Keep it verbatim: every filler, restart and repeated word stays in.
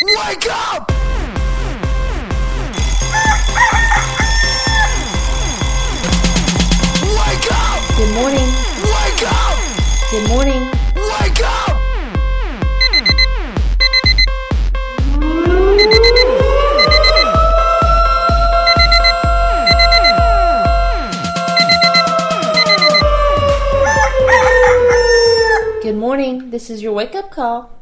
Wake up! Wake up! Good morning. Wake up! Good morning. Wake up! Good morning. This is your wake up call.